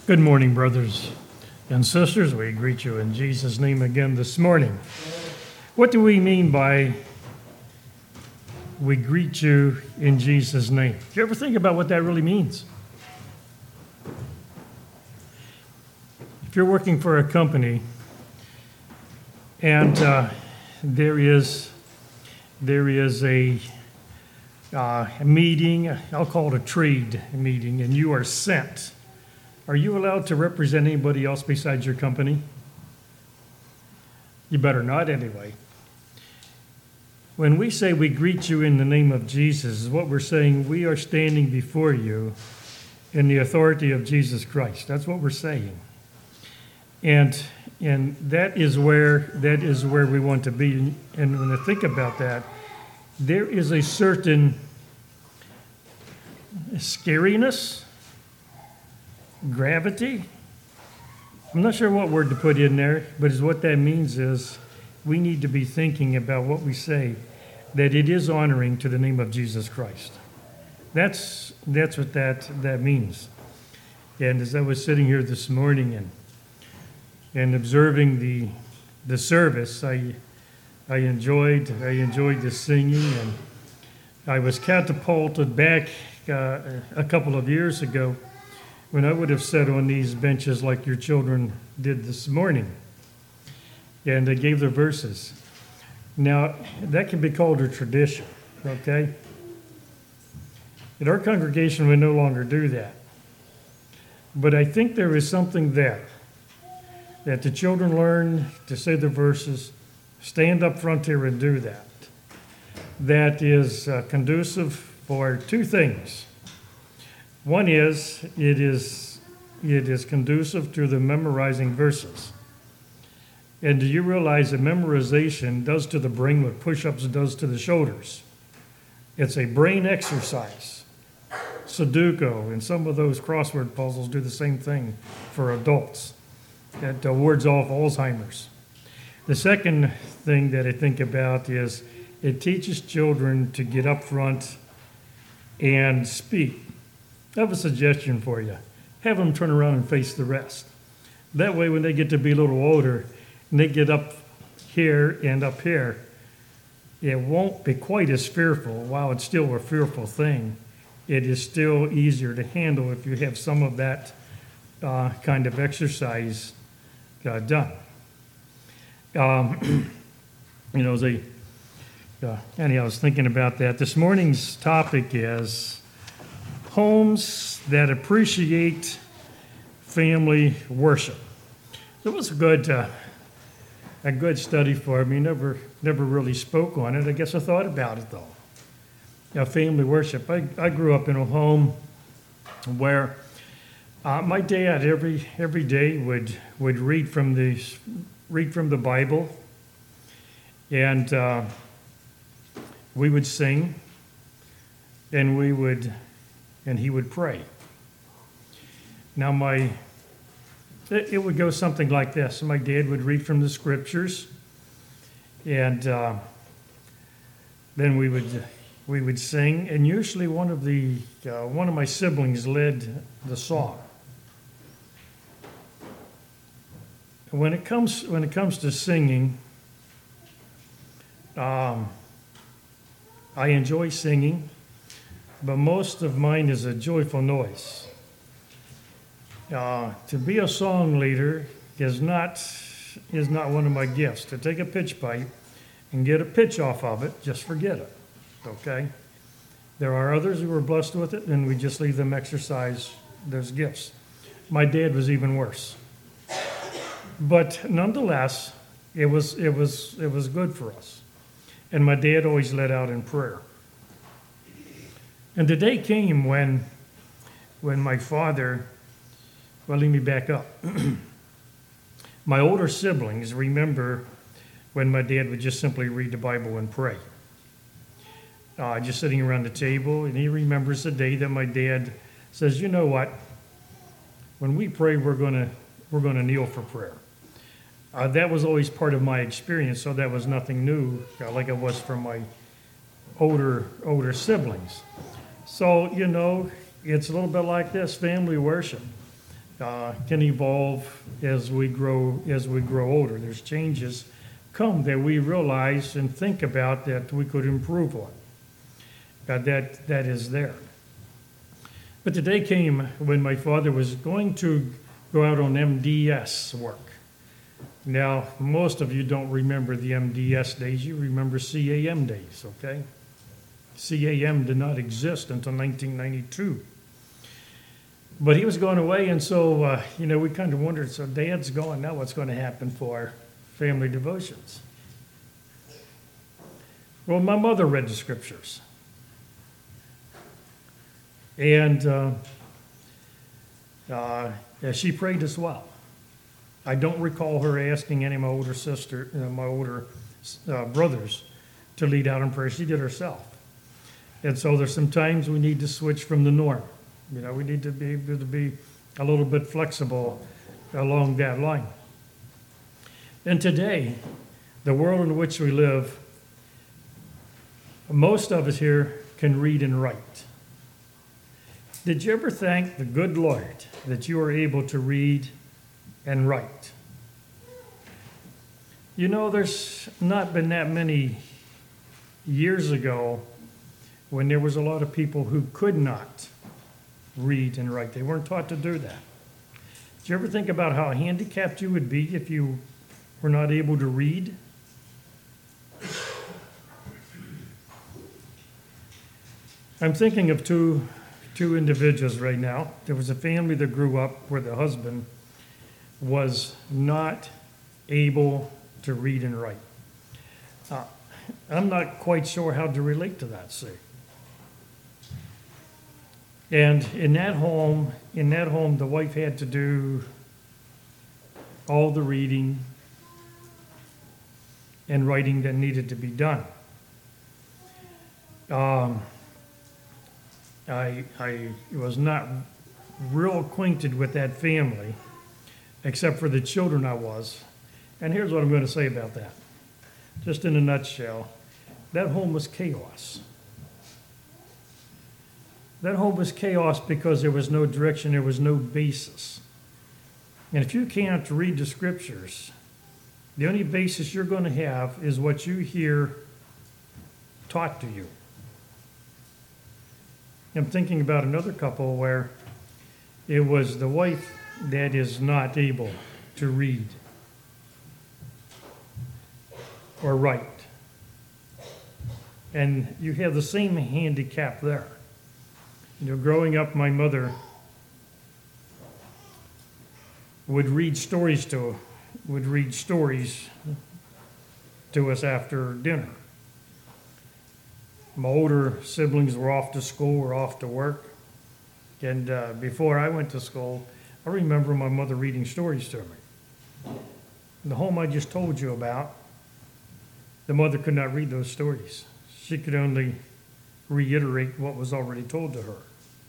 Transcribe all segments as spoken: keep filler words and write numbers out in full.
Good morning, brothers and sisters. We greet you in Jesus' name again this morning. What do we mean by we greet you in Jesus' name? Do you ever think about what that really means? If you're working for a company and uh, there is there is a, uh, a meeting, I'll call it a trade meeting, and you are sent, are you allowed to represent anybody else besides your company? You better not anyway. When we say we greet you in the name of Jesus, what we're saying, we are standing before you in the authority of Jesus Christ. That's what we're saying. And and that is where that is where we want to be. And when I think about that, there is a certain scariness, gravity. I'm not sure what word to put in there, but is what that means is we need to be thinking about what we say, that it is honoring to the name of Jesus Christ. That's that's what that that means. And as I was sitting here this morning and and observing the the service, I I enjoyed I enjoyed the singing, and I was catapulted back uh, a couple of years ago when I would have sat on these benches like your children did this morning, and they gave their verses. Now, that can be called a tradition, okay? In our congregation, we no longer do that. But I think there is something there, that the children learn to say their verses, stand up front here and do that. That is uh, conducive for two things. One is, it is it is conducive to the memorizing verses. And do you realize that memorization does to the brain what push-ups does to the shoulders? It's a brain exercise. Sudoku and some of those crossword puzzles do the same thing for adults. That uh, wards off Alzheimer's. The second thing that I think about is it teaches children to get up front and speak. I have a suggestion for you. Have them turn around and face the rest. That way, when they get to be a little older, and they get up here and up here, it won't be quite as fearful. While it's still a fearful thing, it is still easier to handle if you have some of that uh, kind of exercise uh, done. Um, you know, the, uh, anyhow, I was thinking about that. This morning's topic is homes that appreciate family worship. It was a good, uh, a good study for me. Never, never really spoke on it. I guess I thought about it though. Now, family worship. I, I grew up in a home where uh, my dad every every day would would read from the read from the Bible, and uh, we would sing, and we would. And he would pray. Now, my it, it would go something like this. My dad would read from the scriptures, and uh, then we would we would sing. And usually, one of the uh, one of my siblings led the song. When it comes when it comes to singing, um, I enjoy singing. But most of mine is a joyful noise. Uh, to be a song leader is not is not one of my gifts. To take a pitch pipe and get a pitch off of it, just forget it, okay? There are others who are blessed with it, and we just leave them exercise those gifts. My dad was even worse. But nonetheless, it was it was it was good for us. And my dad always led out in prayer. And the day came when, when my father, well, let me back up. My older siblings remember when my dad would just simply read the Bible and pray. Uh, just sitting around the table, and he remembers the day that my dad says, you know what, when we pray, we're gonna we're gonna kneel for prayer. Uh, that was always part of my experience, so that was nothing new, uh, like it was for my older older siblings. So, you know, it's a little bit like this, family worship. uh, can evolve as we grow as we grow older. There's changes come that we realize and think about that we could improve on. Uh, that that is there. But the day came when my father was going to go out on M D S work. Now, most of you don't remember the M D S days. You remember C A M days, okay? C A M did not exist until nineteen ninety-two. But he was going away, and so, uh, you know, we kind of wondered, so Dad's gone, now what's going to happen for family devotions? Well, my mother read the scriptures. And uh, uh, yeah, she prayed as well. I don't recall her asking any of my older sister, uh, my older uh, brothers to lead out in prayer. She did herself. And so there's some times we need to switch from the norm. You know, we need to be able to be a little bit flexible along that line. And today, the world in which we live, most of us here can read and write. Did you ever thank the good Lord that you are able to read and write? You know, there's not been that many years ago when there was a lot of people who could not read and write. They weren't taught to do that. Did you ever think about how handicapped you would be if you were not able to read? I'm thinking of two two individuals right now. There was a family that grew up where the husband was not able to read and write. Uh, I'm not quite sure how to relate to that, see. And in that home, in that home, the wife had to do all the reading and writing that needed to be done. Um, I, I was not real acquainted with that family, except for the children I was. And here's what I'm going to say about that. Just in a nutshell, that home was chaos. That home was chaos because there was no direction, there was no basis. And if you can't read the scriptures, the only basis you're going to have is what you hear taught to you. I'm thinking about another couple where it was the wife that is not able to read or write. And you have the same handicap there. You know, growing up, my mother would read stories to would read stories to us after dinner. My older siblings were off to school or off to work. And uh, before I went to school, I remember my mother reading stories to me. The home I just told you about, the mother could not read those stories. She could only reiterate what was already told to her.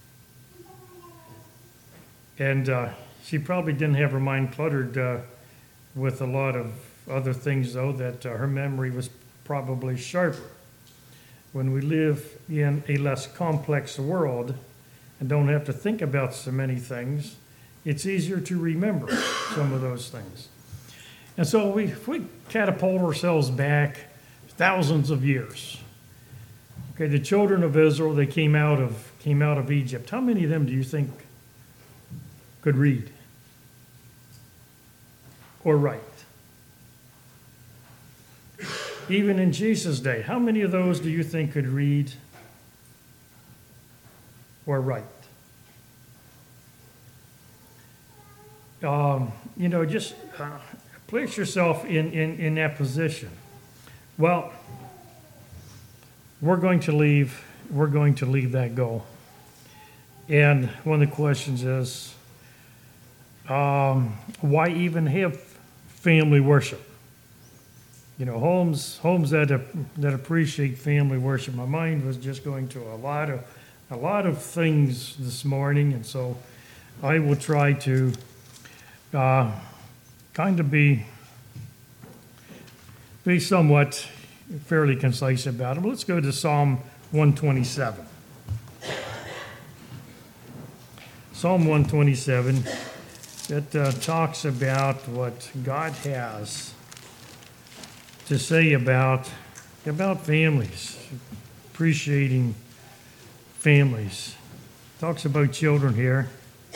And uh, she probably didn't have her mind cluttered uh, with a lot of other things, though, that uh, her memory was probably sharper. When we live in a less complex world and don't have to think about so many things, it's easier to remember some of those things. And so we, if we catapult ourselves back thousands of years. Okay, the children of Israel, they came out of came out of Egypt. How many of them do you think could read or write? Even in Jesus' day, how many of those do you think could read or write? Um, you know, just uh, place yourself in, in, in that position. Well, we're going to leave, we're going to leave that go. And one of the questions is, um, why even have family worship? You know, homes homes that that appreciate family worship. My mind was just going to a lot of a lot of things this morning, and so I will try to uh, kind of be be somewhat fairly concise about it. But let's go to Psalm one twenty-seven. Psalm one twenty-seven. that uh, talks about what God has to say about, about families, appreciating families. Talks about children here.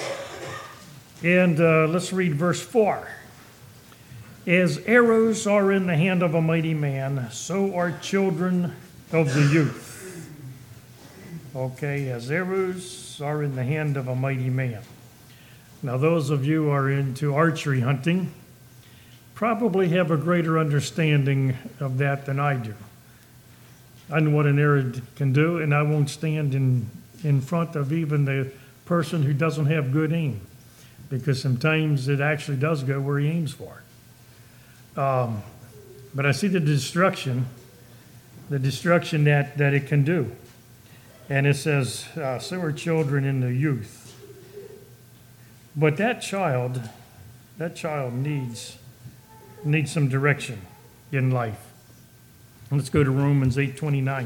And uh, let's read verse four. As arrows are in the hand of a mighty man, so are children of the youth. Okay, as arrows are in the hand of a mighty man. Now, those of you who are into archery hunting probably have a greater understanding of that than I do. I know what an arrow can do, and I won't stand in, in front of even the person who doesn't have good aim, because sometimes it actually does go where he aims for. Um, but I see the destruction, the destruction that, that it can do. And it says, uh, so are children in the youth. But that child, that child needs, needs some direction in life. Let's go to Romans eight twenty-nine.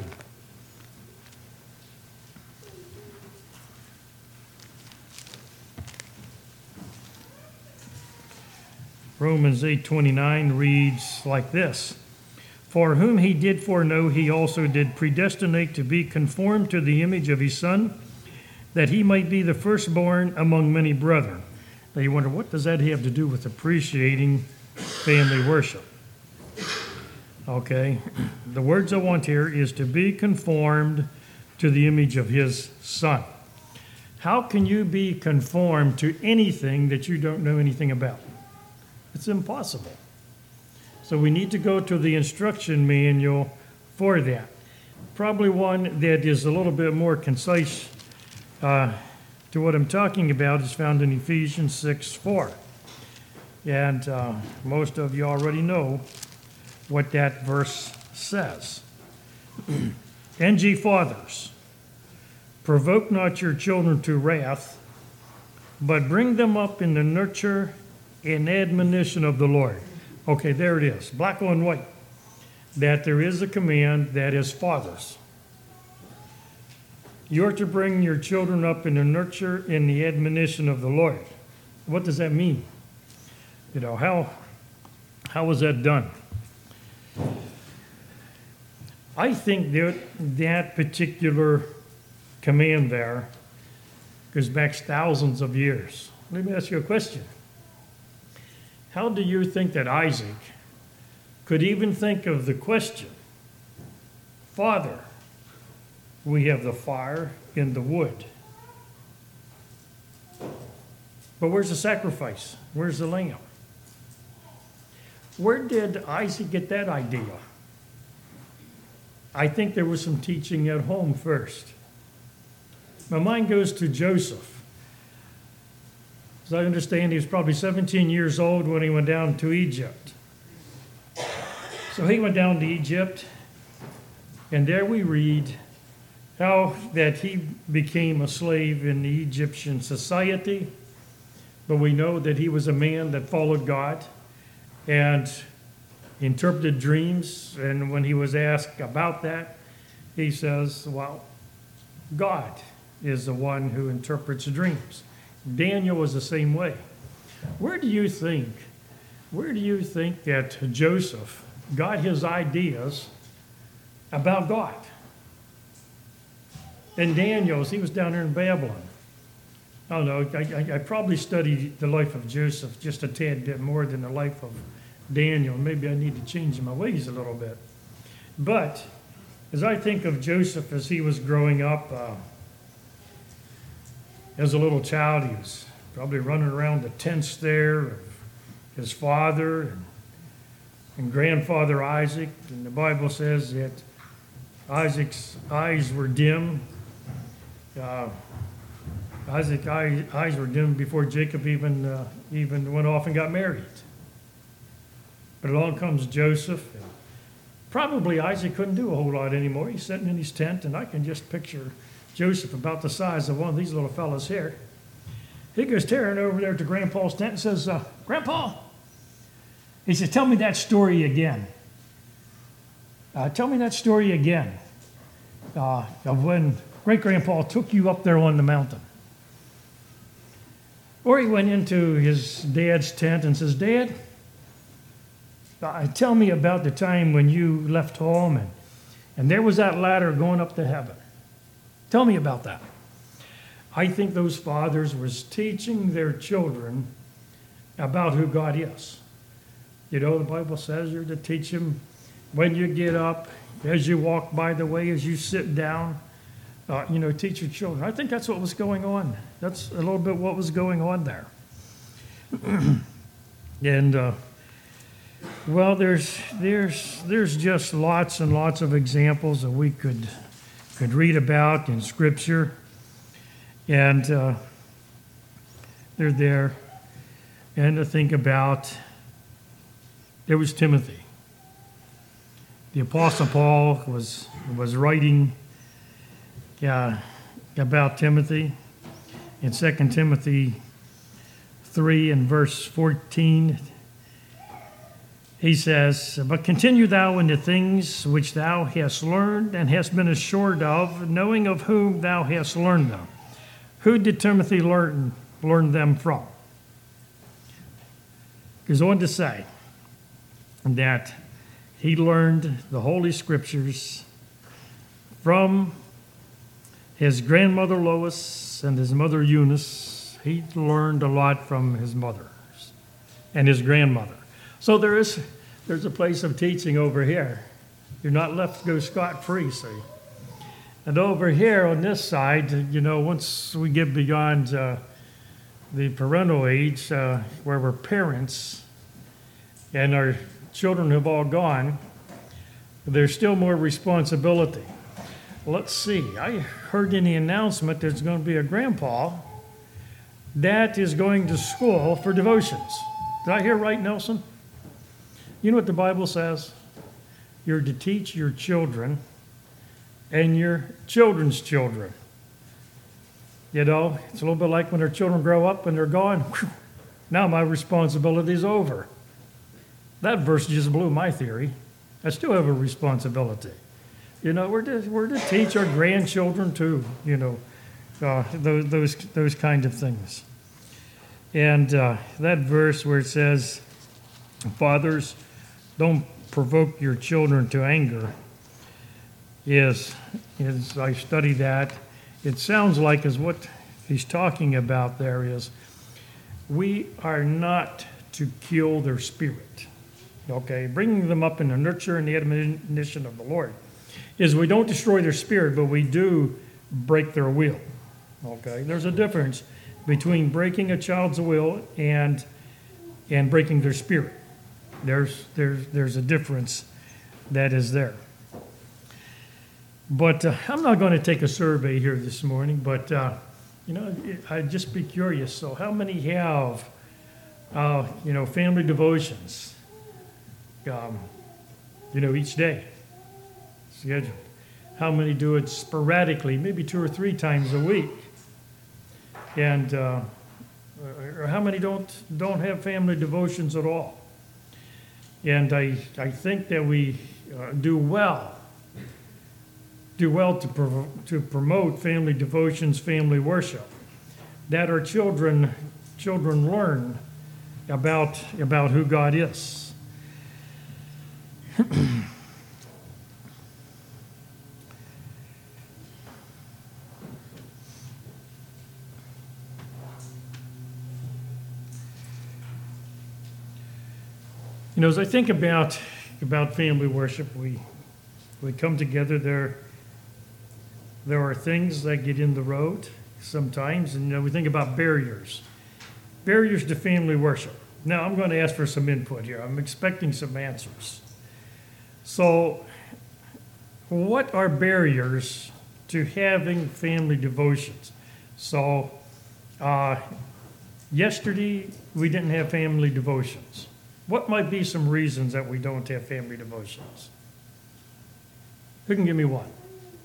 Romans eight twenty-nine reads like this. For whom he did foreknow, he also did predestinate to be conformed to the image of his Son, that he might be the firstborn among many brethren. Now you wonder, what does that have to do with appreciating family worship? Okay, the words I want here is to be conformed to the image of his Son. How can you be conformed to anything that you don't know anything about? It's impossible. So we need to go to the instruction manual for that. Probably one that is a little bit more concise uh, to what I'm talking about is found in Ephesians six four. And uh, most of you already know what that verse says. And ye fathers, provoke not your children to wrath, but bring them up in the nurture and admonition of the Lord. Okay, there it is, black on white, that there is a command that is fathers. You are to bring your children up in the nurture and the admonition of the Lord. What does that mean? You know, how, how was that done? I think that that particular command there goes back thousands of years. Let me ask you a question. How do you think that Isaac could even think of the question, Father, we have the fire and the wood, but where's the sacrifice? Where's the lamb? Where did Isaac get that idea? I think there was some teaching at home first. My mind goes to Joseph. As I understand, he was probably seventeen years old when he went down to Egypt. So he went down to Egypt, and there we read how that he became a slave in the Egyptian society, but we know that he was a man that followed God and interpreted dreams, and when he was asked about that, he says, well, God is the one who interprets dreams. Daniel was the same way. Where do you think, where do you think that Joseph got his ideas about God? And Daniel's, he was down there in Babylon. I don't know, I, I, I probably studied the life of Joseph just a tad bit more than the life of Daniel. Maybe I need to change my ways a little bit. But as I think of Joseph as he was growing up, uh, as a little child, he was probably running around the tents there of his father and, and grandfather Isaac. And the Bible says that Isaac's eyes were dim. Uh, Isaac's eyes were dim before Jacob even, uh, even went off and got married. But along comes Joseph. And probably Isaac couldn't do a whole lot anymore. He's sitting in his tent, and I can just picture Joseph about the size of one of these little fellas here. He goes tearing over there to Grandpa's tent and says, uh, Grandpa, he says, tell me that story again. Uh, tell me that story again uh, of when great-grandpa took you up there on the mountain. Or he went into his dad's tent and says, Dad, uh, tell me about the time when you left home and, and there was that ladder going up to heaven. Tell me about that. I think those fathers was teaching their children about who God is. You know, the Bible says you're to teach them when you get up, as you walk by the way, as you sit down. Uh, you know, teach your children. I think that's what was going on. That's a little bit what was going on there. and uh, well, there's there's there's just lots and lots of examples that we could could read about in Scripture, and uh, they're there. And to think about, there was Timothy. The Apostle Paul was was writing. Yeah, about Timothy in Second Timothy three and verse fourteen. He says, but continue thou in the things which thou hast learned and hast been assured of, knowing of whom thou hast learned them. Who did Timothy learn, learn them from? He goes on to say that he learned the Holy Scriptures from his grandmother Lois and his mother Eunice. He learned a lot from his mother and his grandmother. So there is there's a place of teaching over here. You're not left to go scot-free, see. And over here on this side, you know, once we get beyond uh, the parental age, uh, where we're parents and our children have all gone, there's still more responsibility. Let's see, I heard in the announcement there's going to be a grandpa that is going to school for devotions. Did I hear right, Nelson? You know what the Bible says? You're to teach your children and your children's children. You know, it's a little bit like when our children grow up and they're gone. Whew, now my responsibility's over. That verse just blew my theory. I still have a responsibility. You know, we're to, we're to teach our grandchildren too, you know, uh, those, those, those kind of things. And uh, that verse where it says, fathers, don't provoke your children to anger, is, is I study that, it sounds like is what he's talking about there is, we are not to kill their spirit, okay? Bringing them up in the nurture and the admonition of the Lord is we don't destroy their spirit, but we do break their will, okay? There's a difference between breaking a child's will and and breaking their spirit. There's there's there's a difference that is there. But uh, I'm not going to take a survey here this morning, but uh, you know, I'd just be curious. So how many have uh, you know, family devotions um, you know, each day scheduled? How many do it sporadically, maybe two or three times a week? And uh, or how many don't don't have family devotions at all? And I I think that we uh, do well do well to prov- to promote family devotions, family worship, that our children children learn about about who God is. You know, as I think about about family worship, we we come together. There there are things that get in the road sometimes, and you know, we think about barriers, barriers to family worship. Now, I'm going to ask for some input here. I'm expecting some answers. So, what are barriers to having family devotions? So, uh, yesterday we didn't have family devotions. What might be some reasons that we don't have family devotions? Who can give me one?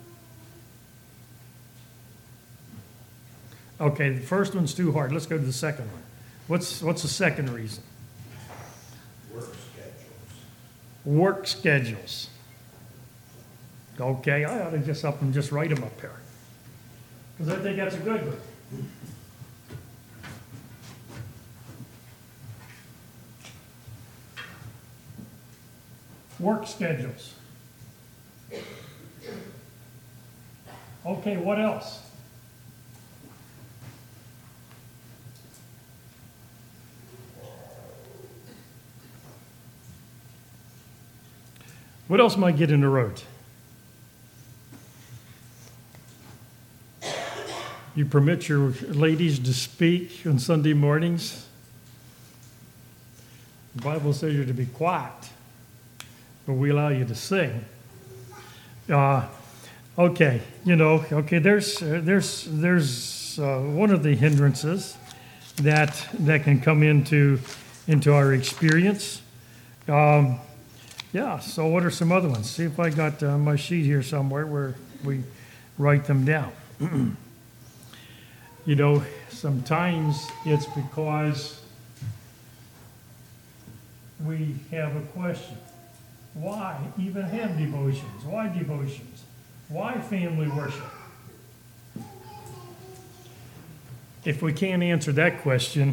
Okay, the first one's too hard. Let's go to the second one. What's what's the second reason? Work schedules. Work schedules. Okay, I ought to just up and just write them up here, because I think that's a good one. work schedules. Okay, what else? What else might get in the road? You permit your ladies to speak on Sunday mornings. The Bible says you're to be quiet, but we allow you to sing. Uh, okay, you know, okay, there's, uh, there's, there's uh, one of the hindrances that, that can come into, into our experience. Um, yeah, so what are some other ones? See if I got uh, my sheet here somewhere where we write them down. You know, sometimes it's because we have a question. Why even have devotions? Why devotions? Why family worship? If we can't answer that question,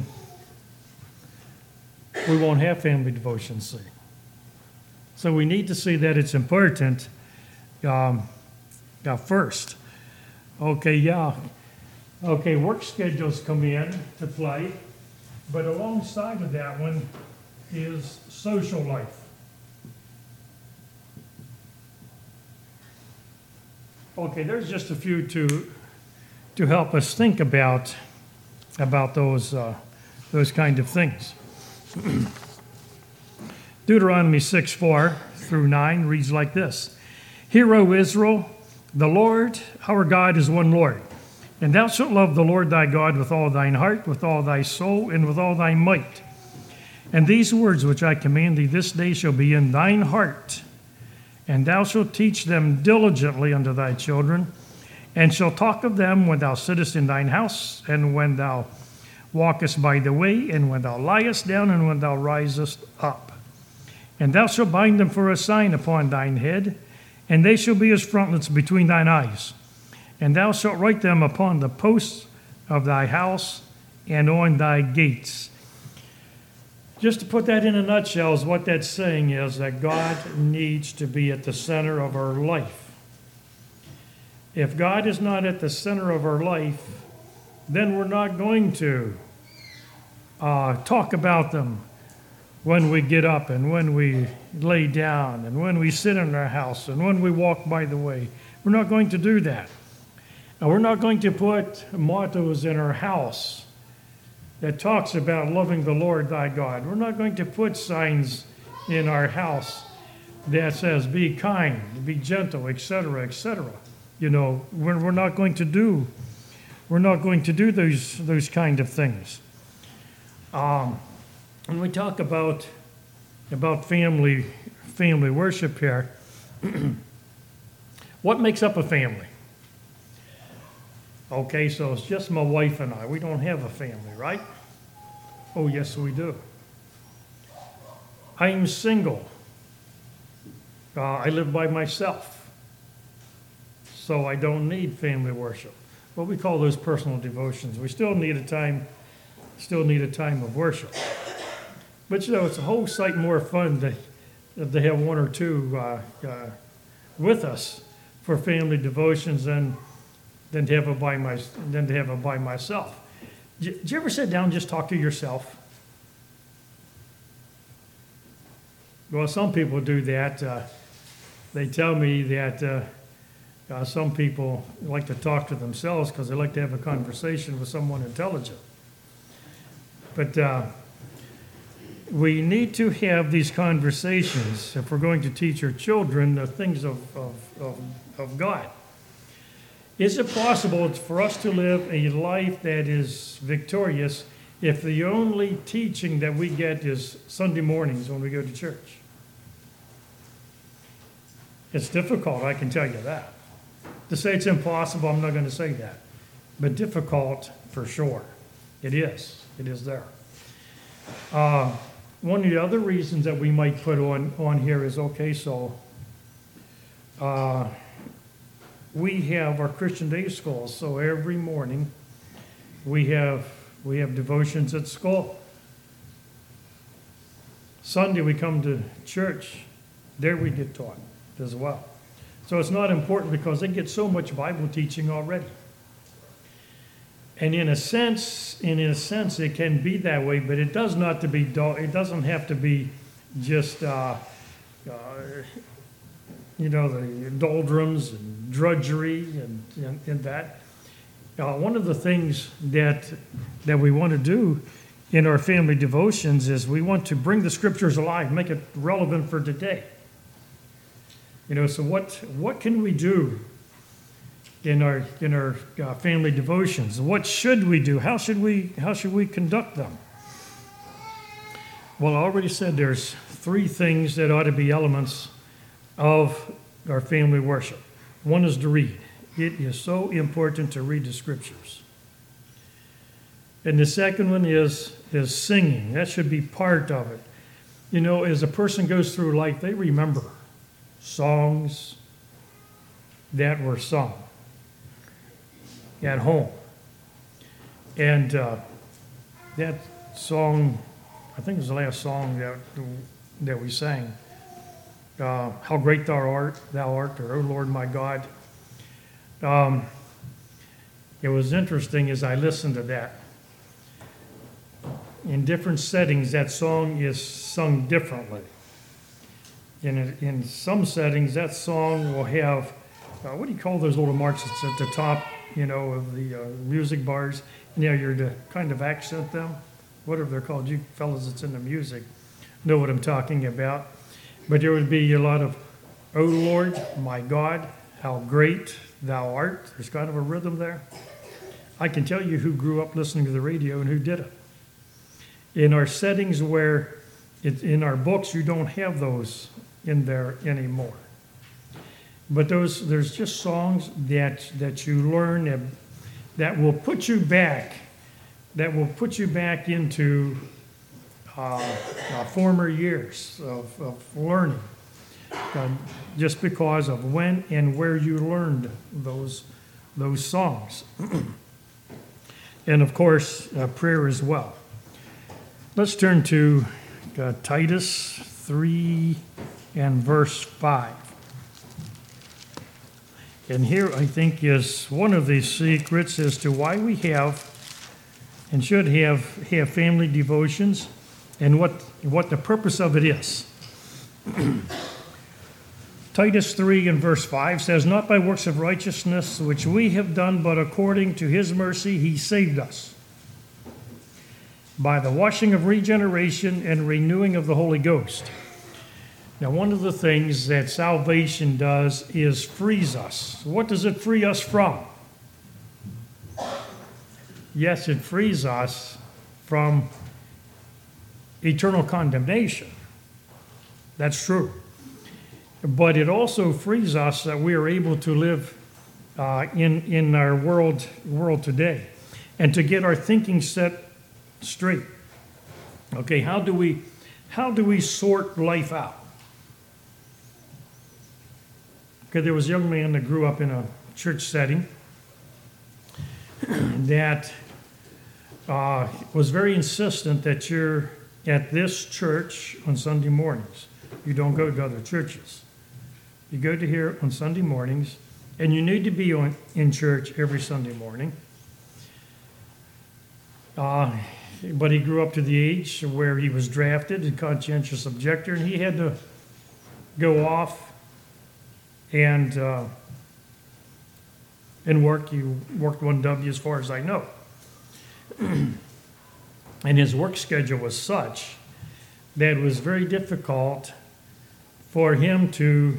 we won't have family devotions, see. So we need to see that it's important um, uh, first. Okay, yeah. Okay, work schedules come in to play, but alongside of that one is social life. Okay, there's just a few to to help us think about about those uh, those kind of things. Deuteronomy six four through nine reads like this: Hear, O Israel, the Lord our God is one Lord. And thou shalt love the Lord thy God with all thine heart, with all thy soul, and with all thy might. And these words which I command thee this day shall be in thine heart, and thou shalt teach them diligently unto thy children, and shalt talk of them when thou sittest in thine house, and when thou walkest by the way, and when thou liest down, and when thou risest up. And thou shalt bind them for a sign upon thine head, and they shall be as frontlets between thine eyes. And thou shalt write them upon the posts of thy house and on thy gates. Just to put that in a nutshell, is what that's saying is that God needs to be at the center of our life. If God is not at the center of our life, then we're not going to uh, talk about them when we get up and when we lay down and when we sit in our house and when we walk by the way. We're not going to do that. Now, we're not going to put mottos in our house that talks about loving the Lord thy God. We're not going to put signs in our house that says be kind, be gentle, et cetera, et cetera. You know, we're, we're not going to do, we're not going to do those those kind of things. Um, when we talk about about family family worship here, what makes up a family? Okay, so it's just my wife and I. We don't have a family, right? Oh, yes, we do. I'm single. Uh, I live by myself. So I don't need family worship. What we call those personal devotions. We still need a time, still need a time of worship. But you know, it's a whole sight more fun to, to have one or two uh, uh, with us for family devotions than than to have it by my than to have it by myself. Did you ever sit down and just talk to yourself? Well, some people do that. Uh, they tell me that uh, uh, some people like to talk to themselves because they like to have a conversation with someone intelligent. But uh, we need to have these conversations if we're going to teach our children the things of, of, of, of God. Is it possible for us to live a life that is victorious if the only teaching that we get is Sunday mornings when we go to church? It's difficult, I can tell you that. To say it's impossible, I'm not going to say that. But difficult for sure. It is. It is there. Uh, one of the other reasons that we might put on, on here is, okay, so uh, we have our Christian day schools, so every morning we have we have devotions at school. Sunday we come to church There we get taught as well. So it's not important because they get so much Bible teaching already. And in a sense, in a sense, it can be that way, but it does not to be. It doesn't have to be just, uh, uh, you know, the doldrums and drudgery and, and, and that. Uh, one of the things that that we want to do in our family devotions is we want to bring the scriptures alive, make it relevant for today. You know, so what what can we do in our in our uh, family devotions? What should we do? How should we how should we conduct them? Well, I already said there's three things that ought to be elements of our family worship. One is to read. It is so important to read the scriptures. And the second one is is singing. That should be part of it. You know, as a person goes through life, they remember songs that were sung at home. And uh, that song, I think it was the last song that that we sang, uh, How Great Thou Art, Thou Art, or O Lord my God. Um, it was interesting as I listened to that. In different settings, that song is sung differently. In, in some settings, that song will have, uh, what do you call those little marks that's at the top, you know, of the uh, music bars? And yeah, you're to kind of accent them, whatever they're called. You fellas that's in the music know what I'm talking about. But there would be a lot of, O Lord, my God, how great thou art. There's kind of a rhythm there. I can tell you who grew up listening to the radio and who didn't. In our settings where, it, in our books, you don't have those in there anymore. But those, there's just songs that that you learn that, that will put you back, that will put you back into uh, uh, former years of, of learning, uh, just because of when and where you learned those those songs, and of course uh, prayer as well. Let's turn to uh, Titus three and verse five. And here, I think, is one of the secrets as to why we have and should have, have family devotions and what, what the purpose of it is. Titus three and verse five says, Not by works of righteousness which we have done, but according to his mercy he saved us, by the washing of regeneration and renewing of the Holy Ghost. Now, one of the things that salvation does is frees us. What does it free us from? Yes, it frees us from eternal condemnation. That's true. But it also frees us that we are able to live uh, in, in our world, world today and to get our thinking set straight. Okay, how do we, how do we sort life out? Okay, there was a young man that grew up in a church setting that uh, was very insistent that you're at this church on Sunday mornings. You don't go to other churches. You go to here on Sunday mornings, and you need to be on, in church every Sunday morning. Uh, but he grew up to the age where he was drafted, a conscientious objector, and he had to go off and uh, and work. He worked one W as far as I know. And his work schedule was such that it was very difficult for him to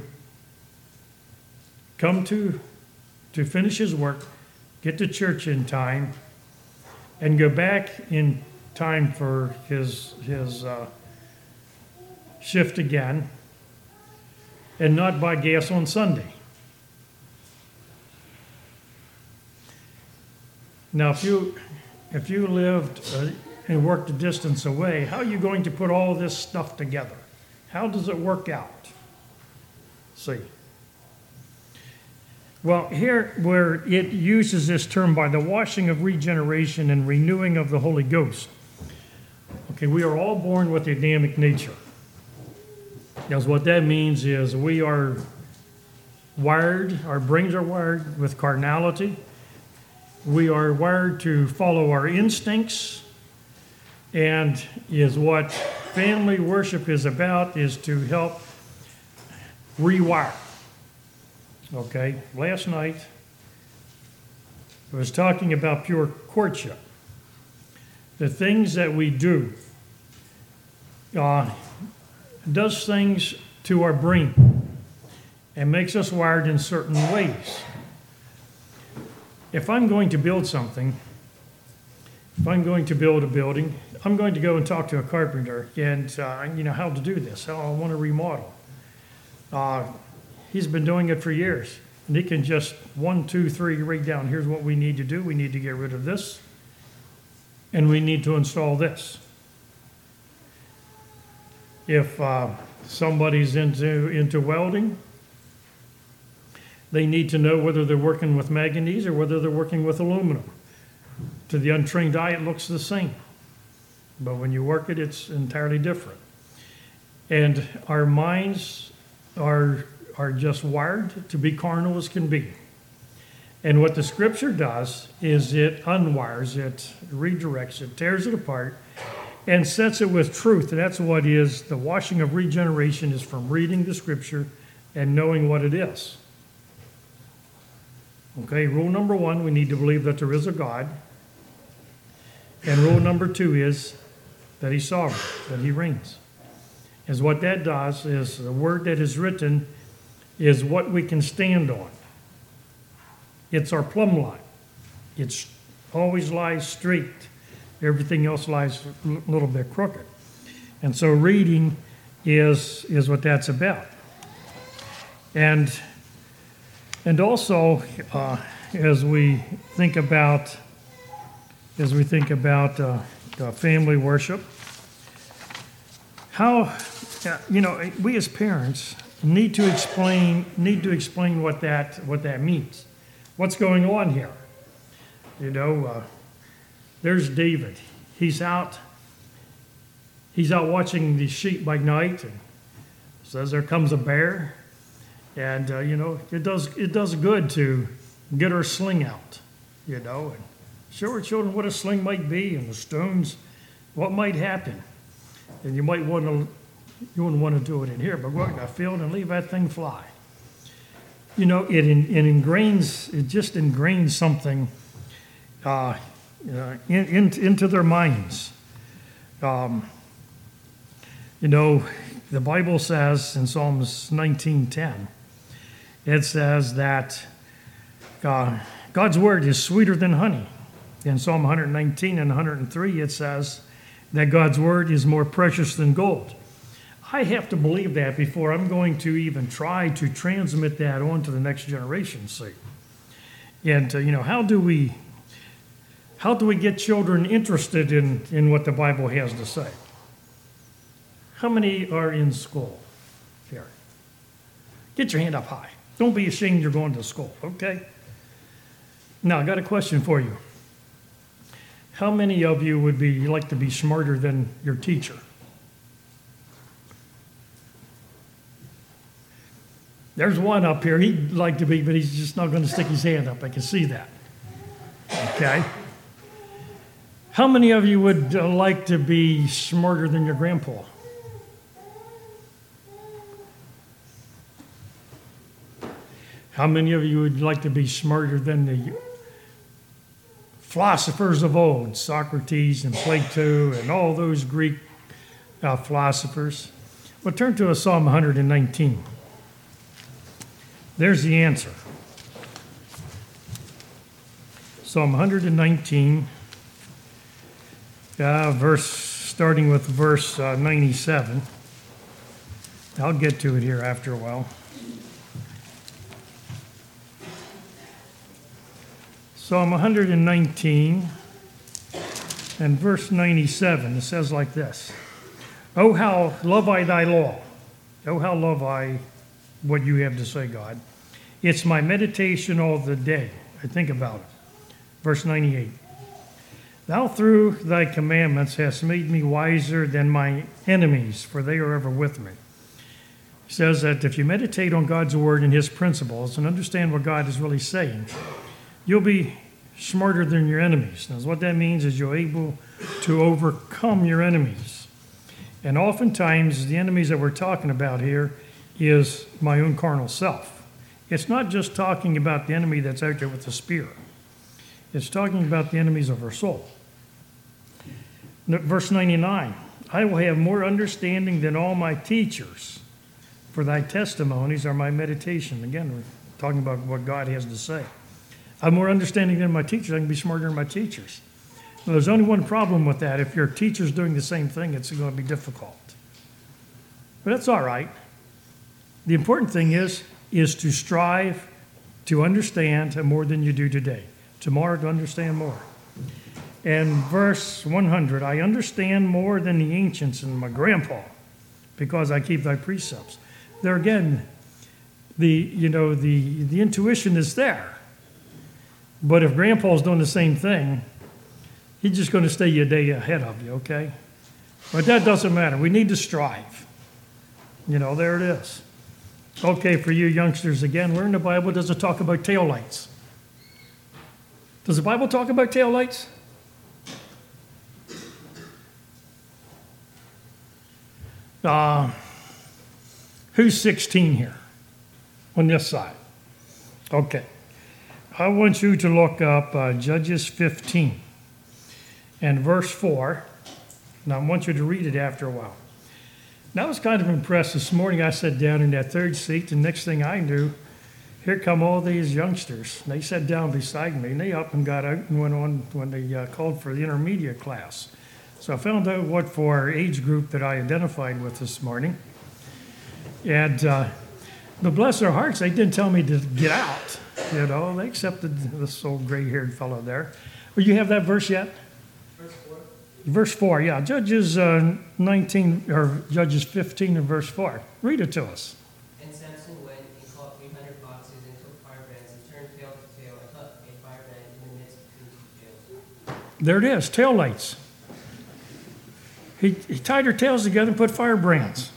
come to to finish his work, get to church in time, and go back in time for his his uh, shift again, and not buy gas on Sunday. Now, if you if you lived uh, and worked a distance away, how are you going to put all this stuff together? How does it work out? See. Well, here where it uses this term, by the washing of regeneration and renewing of the Holy Ghost. Okay, we are all born with Adamic nature. Because what that means is we are wired, our brains are wired with carnality. We are wired to follow our instincts. And is what family worship is about is to help rewire. Okay, last night I was talking about pure courtship. The things that we do uh, does things to our brain and makes us wired in certain ways. If I'm going to build something, if I'm going to build a building, I'm going to go and talk to a carpenter and, uh, you know, how to do this, how I want to remodel. Uh, he's been doing it for years. And he can just one, two, three, right down. Here's what we need to do. We need to get rid of this. And we need to install this. If uh, somebody's into, into welding, they need to know whether they're working with manganese or whether they're working with aluminum. To the untrained eye, it looks the same. But when you work it, it's entirely different. And our minds are, are just wired to be carnal as can be. And what the scripture does is it unwires it, redirects it, tears it apart, and sets it with truth. And that's what is the washing of regeneration, is from reading the scripture and knowing what it is. Okay, rule number one, we need to believe that there is a God. And rule number two is that he's sovereign, that he reigns. As what that does is the word that is written is what we can stand on. It's our plumb line. It always lies straight. Everything else lies a little bit crooked. And so reading is, is what that's about. And, and also, uh, as we think about as we think about uh, uh, family worship, how, uh, you know, we as parents need to explain need to explain what that what that means. What's going on here? You know, uh, there's David. He's out. He's out watching the sheep by night, and says there comes a bear, and uh, you know it does it does good to get our sling out, you know, and show our children what a sling might be and the stones, what might happen, and you might want to you wouldn't want to do it in here, but go out in the field and leave that thing fly. You know, it, in, it ingrains, it just ingrains something uh, uh, in, in, into their minds. Um, you know, the Bible says in Psalms nineteen ten, it says that uh, God's word is sweeter than honey. In Psalm one nineteen and one oh three, it says that God's word is more precious than gold. I have to believe that before I'm going to even try to transmit that on to the next generation, see. And, uh, you know, how do we how do we get children interested in, in what the Bible has to say? How many are in school here? Get your hand up high. Don't be ashamed you're going to school, okay? Now, I got a question for you. How many of you would be like to be smarter than your teacher? There's one up here. He'd like to be, but he's just not going to stick his hand up. I can see that. Okay. How many of you would uh, like to be smarter than your grandpa? How many of you would like to be smarter than the philosophers of old, Socrates and Plato and all those Greek uh, philosophers? Well, turn to a Psalm one nineteen. There's the answer. Psalm one nineteen, uh, verse starting with verse uh, ninety-seven. I'll get to it here after a while. Psalm one nineteen and verse ninety-seven, it says like this. Oh, how love I thy law. Oh, how love I what you have to say, God. It's my meditation all the day. I think about it. Verse ninety-eight. Thou through thy commandments hast made me wiser than my enemies, for they are ever with me. He says that if you meditate on God's word and his principles and understand what God is really saying, you'll be smarter than your enemies. Now, what that means is you're able to overcome your enemies. And oftentimes, the enemies that we're talking about here is my own carnal self. It's not just talking about the enemy that's out there with the spear. It's talking about the enemies of our soul. Verse ninety-nine, I will have more understanding than all my teachers, for thy testimonies are my meditation. Again, we're talking about what God has to say. I have more understanding than my teachers. I can be smarter than my teachers. Well, there's only one problem with that. If your teacher's doing the same thing, it's going to be difficult. But that's all right. The important thing is, is to strive to understand more than you do today. Tomorrow to understand more. And verse one hundred, I understand more than the ancients and my grandpa, because I keep thy precepts. There again, the you know the, the intuition is there. But if grandpa's doing the same thing, he's just going to stay a day ahead of you, okay? But that doesn't matter. We need to strive. You know, there it is. Okay, for you youngsters, again, where in the Bible does it talk about taillights? Does the Bible talk about taillights? Uh, who's sixteen here on this side? Okay. I want you to look up uh, Judges fifteen and verse four. Now, I want you to read it after a while. Now, I was kind of impressed this morning. I sat down in that third seat, and next thing I knew, here come all these youngsters. They sat down beside me, and they up and got out and went on when they uh, called for the intermediate class. So I found out what for age group that I identified with this morning. And uh, but bless their hearts, they didn't tell me to get out. You know, they accepted this old gray-haired fellow there. Well, you have that verse yet? Verse four. Verse four, yeah. Judges uh, nineteen, or Judges fifteen and verse four. Read it to us. And Samson went and caught three hundred foxes and took firebrands and turned tail to tail and cut a firebrand in the midst between two tails. There it is, tail lights. He, he tied her tails together and put firebrands.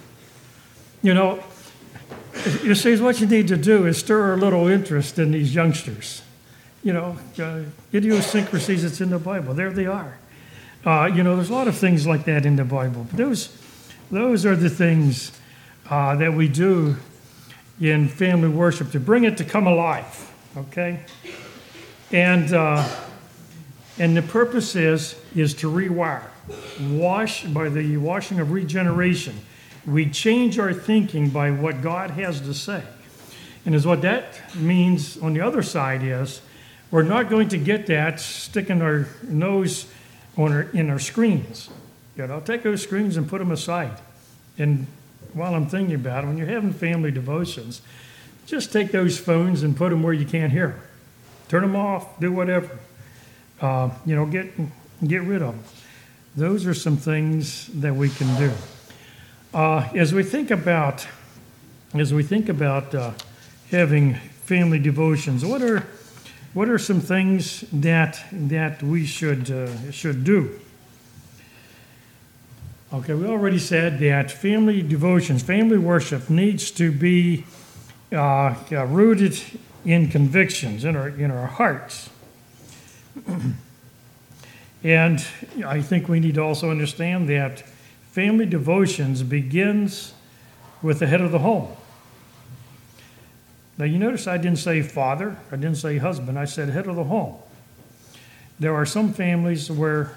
You know, you see, what you need to do is stir a little interest in these youngsters. You know, uh, idiosyncrasies that's in the Bible. There they are. Uh, you know, there's a lot of things like that in the Bible. But those, those are the things uh, that we do in family worship to bring it to come alive. Okay, and uh, and the purpose is is to rewire, wash by the washing of regeneration. We change our thinking by what God has to say. And is what that means on the other side is we're not going to get that sticking our nose on our, in our screens. You know, take those screens and put them aside. And while I'm thinking about it, when you're having family devotions, just take those phones and put them where you can't hear them. Turn them off, do whatever. Uh, you know, get get rid of them. Those are some things that we can do. Uh, as we think about, as we think about uh, having family devotions, what are what are some things that that we should uh, should do? Okay, we already said that family devotions, family worship needs to be uh, uh, rooted in convictions in our in our hearts. And I think we need to also understand that family devotions begins with the head of the home. Now, you notice I didn't say father, I didn't say husband, I said head of the home. There are some families where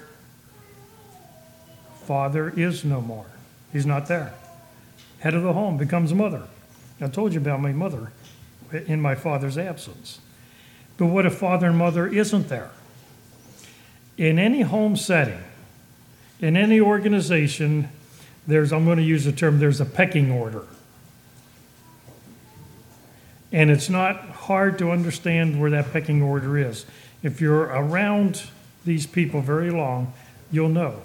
father is no more. He's not there. Head of the home becomes mother. I told you about my mother in my father's absence. But what if father and mother isn't there? In any home setting, in any organization, there's, I'm going to use the term, there's a pecking order. And it's not hard to understand where that pecking order is. If you're around these people very long, you'll know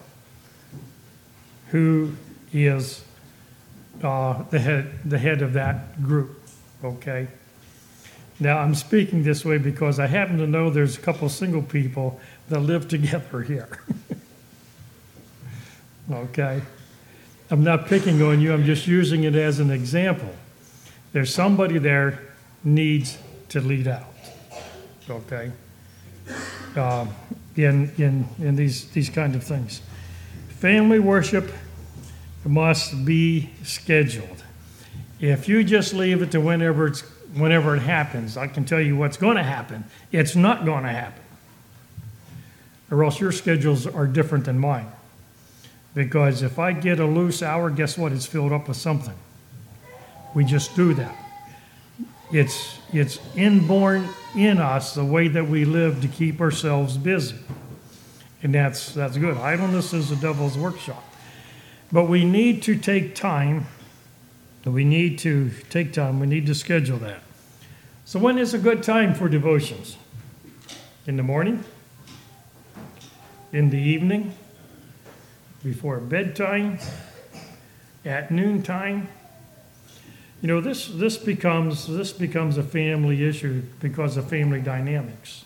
who is uh, the head, the head of that group, okay? Now, I'm speaking this way because I happen to know there's a couple single people that live together here. Okay? I'm not picking on you, I'm just using it as an example. There's somebody there needs to lead out, okay? Um, in, in, in these, these kind of things. Family worship must be scheduled. If you just leave it to whenever it's, whenever it happens, I can tell you what's gonna happen. It's not gonna happen. Or else your schedules are different than mine. Because if I get a loose hour, guess what? It's filled up with something. We just do that. It's, it's inborn in us, the way that we live to keep ourselves busy. And that's, that's good. Idleness is the devil's workshop. But we need to take time. We need to take time. We need to schedule that. So when is a good time for devotions? In the morning? In the evening? Before bedtime? At noontime? You know, this, this becomes, this becomes a family issue because of family dynamics.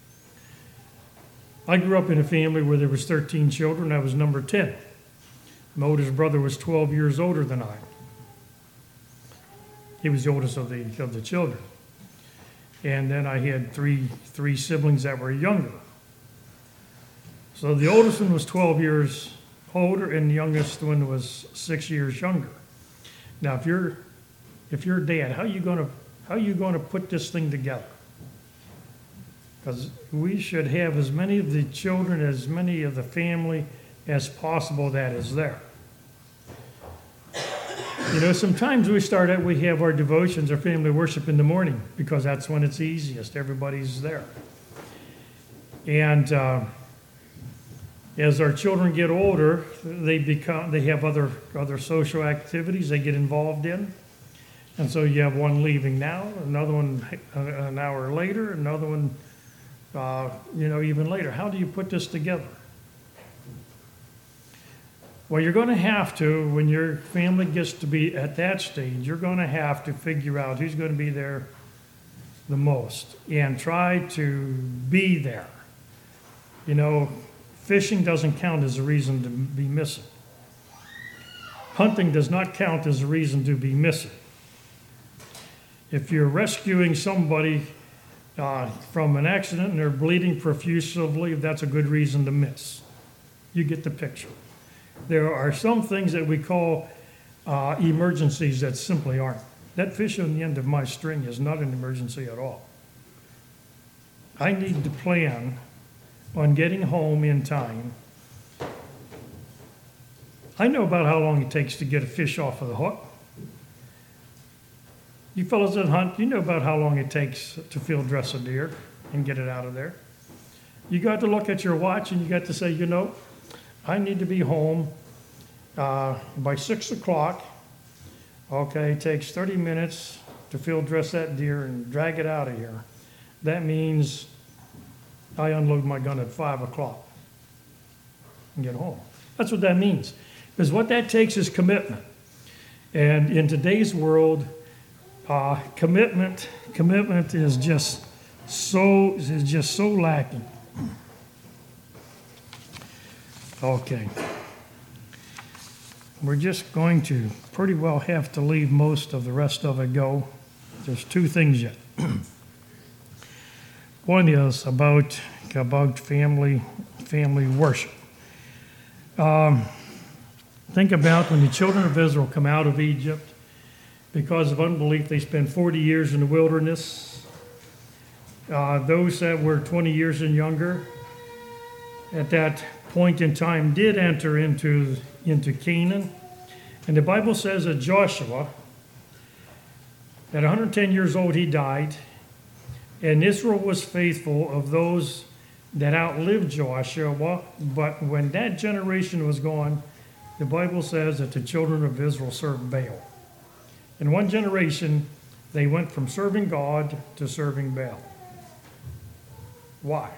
I grew up in a family where there was thirteen children. I was number ten. My oldest brother was twelve years older than I. He was the oldest of the, of the children. And then I had three, three siblings that were younger. So the oldest one was twelve years older and the youngest one was six years younger. Now, if you're, if you're dad, how are you gonna, how are you gonna put this thing together? Because we should have as many of the children, as many of the family as possible that is there. You know, sometimes we start out, we have our devotions, our family worship in the morning, because that's when it's easiest. Everybody's there. And uh, as our children get older, they become, they have other, other social activities they get involved in. And so you have one leaving now, another one an hour later, another one, uh, you know, even later. How do you put this together? Well, you're going to have to, when your family gets to be at that stage, you're going to have to figure out who's going to be there the most and try to be there. You know, fishing doesn't count as a reason to be missing. Hunting does not count as a reason to be missing. If you're rescuing somebody uh, from an accident and they're bleeding profusely, that's a good reason to miss. You get the picture. There are some things that we call uh, emergencies that simply aren't. That fish on the end of my string is not an emergency at all. I need to plan on getting home in time. I know about how long it takes to get a fish off of the hook. You fellows that hunt, you know about how long it takes to field dress a deer and get it out of there. You got to look at your watch and you got to say, you know, I need to be home uh, by six o'clock. Okay, it takes thirty minutes to field dress that deer and drag it out of here. That means I unload my gun at five o'clock and get home. That's what that means. Because what that takes is commitment. And in today's world, uh, commitment, commitment is just so is just so lacking. Okay. We're just going to pretty well have to leave most of the rest of it go. There's two things yet. One is about, about family, family worship. Um, think about when the children of Israel come out of Egypt. Because of unbelief, they spent forty years in the wilderness. Uh, those that were twenty years and younger, at that point in time, did enter into, into Canaan. And the Bible says that Joshua, at one hundred ten years old, he died. And Israel was faithful of those that outlived Joshua. But when that generation was gone, the Bible says that the children of Israel served Baal. In one generation, they went from serving God to serving Baal. Why?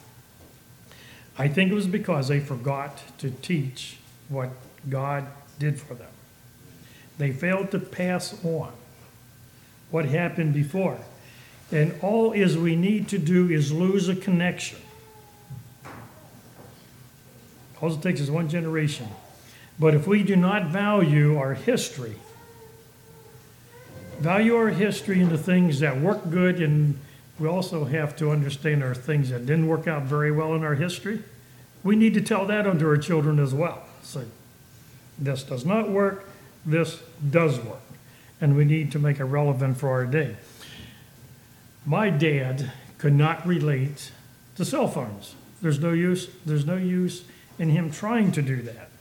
I think it was because they forgot to teach what God did for them. They failed to pass on what happened before. And all is we need to do is lose a connection. All it takes is one generation But if we do not value our history, value our history in the things that work good, and we also have to understand our things that didn't work out very well in our history, we need to tell that unto our children as well. So this does not work, this does work. And we need to make it relevant for our day. My dad could not relate to cell phones. There's no use, there's no use in him trying to do that.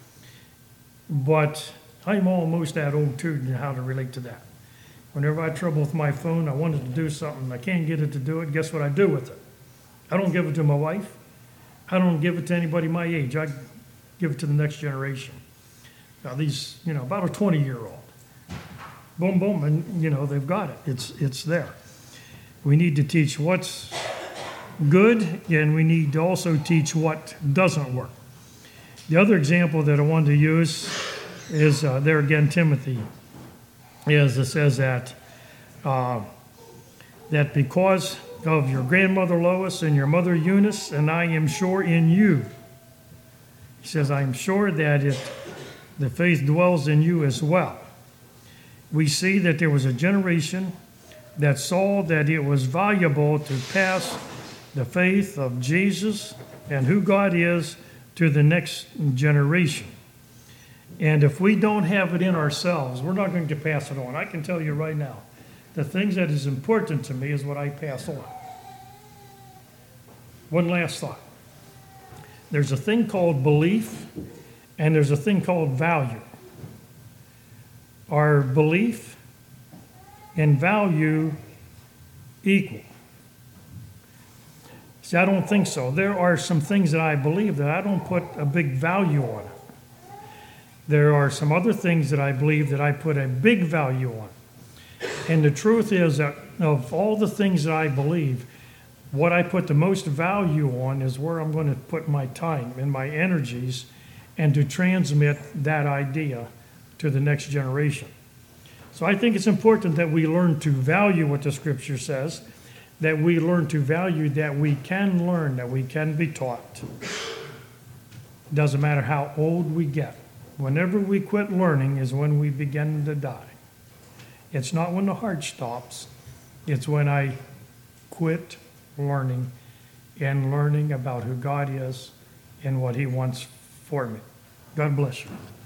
But I'm almost that old too in how to relate to that. Whenever I have trouble with my phone, I wanted to do something, I can't get it to do it, guess what I do with it? I don't give it to my wife. I don't give it to anybody my age. I give it to the next generation. Now these, you know, about a twenty-year-old. Boom, boom, and, you know, they've got it. It's, it's there. We need to teach what's good, and we need to also teach what doesn't work. The other example that I wanted to use is, uh, there again, Timothy, is it says that, uh, that because of your grandmother Lois and your mother Eunice, and I am sure in you. He says, I am sure that it, the faith dwells in you as well. We see that there was a generation that saw that it was valuable to pass the faith of Jesus and who God is to the next generation. And if we don't have it in ourselves, we're not going to pass it on. I can tell you right now, the things that is important to me is what I pass on. One last thought. There's a thing called belief, and there's a thing called value. Are belief and value equal? See, I don't think so. There are some things that I believe that I don't put a big value on. There are some other things that I believe that I put a big value on. And the truth is that of all the things that I believe, what I put the most value on is where I'm going to put my time and my energies and to transmit that idea to the next generation. So I think it's important that we learn to value what the Scripture says, that we learn to value that we can learn, that we can be taught. Doesn't matter how old we get. Whenever we quit learning is when we begin to die. It's not when the heart stops. It's when I quit learning and learning about who God is and what He wants for me. God bless you.